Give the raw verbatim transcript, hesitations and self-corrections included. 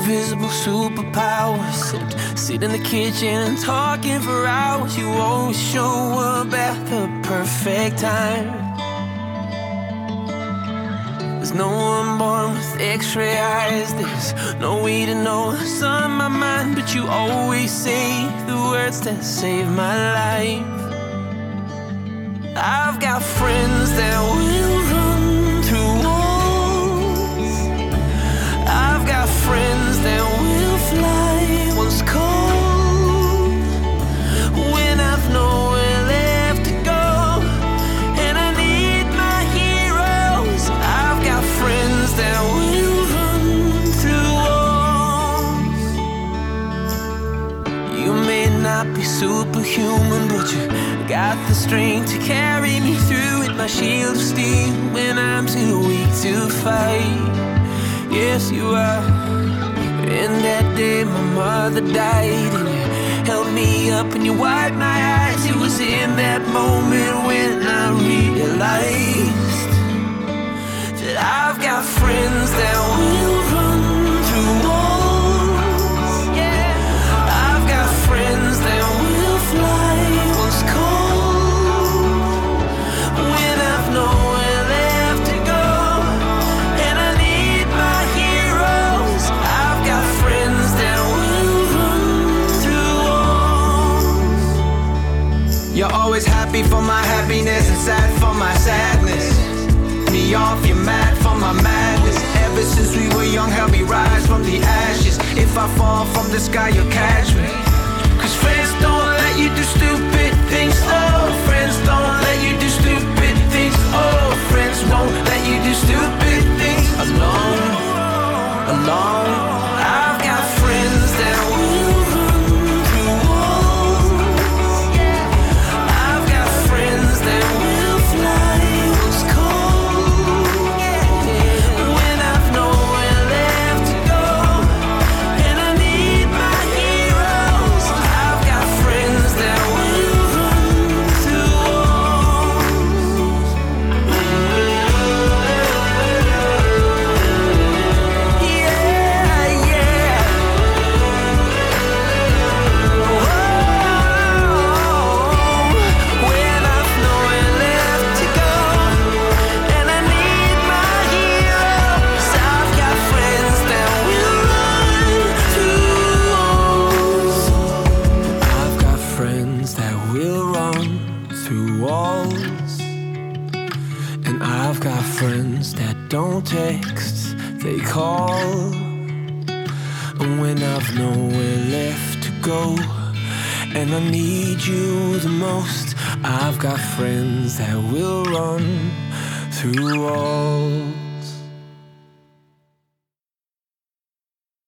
invisible superpowers. Sit in the kitchen and talking for hours. You always show up at the perfect time. There's no one born with x-ray eyes. There's no way to know what's on my mind, but you always say the words that save my life. I've got friends that will run through walls. I've got friends that will fly once cold, when I've nowhere left to go, and I need my heroes. I've got friends that will run through walls. You may not be superhuman, but you got the strength to carry me through it. My shield of steel when I'm too weak to fight. Yes, you are. In that day my mother died, and you held me up and you wiped my eyes. It was in that moment when I realized that I've got friends that will run through walls. Yeah, I've got friends that will fly once cold, when I've nowhere left to go, and I need my heroes. I've got friends that will run through walls. You're always happy for my happiness and sad for my sadness. Me off, you're mad for my madness. Ever since we were young, help me rise from the ashes. If I fall from the sky, you'll catch me. Cause friends don't let you do stupid things. Oh, friends don't let you do stupid things. Oh, friends won't let you do stupid things alone, alone. I've got friends that will run through walls. I've got friends that will fly once cold, when I've nowhere left to go, and I need my heroes. I've got friends that will run through walls. Yeah, yeah. Whoa. When I've nowhere left to go, and I need my heroes. I've got friends that will run through walls. I've got friends that will run through walls. And I've got friends that don't text, they call. And when I've nowhere left to go, and I need you the most, I've got friends that will run through walls.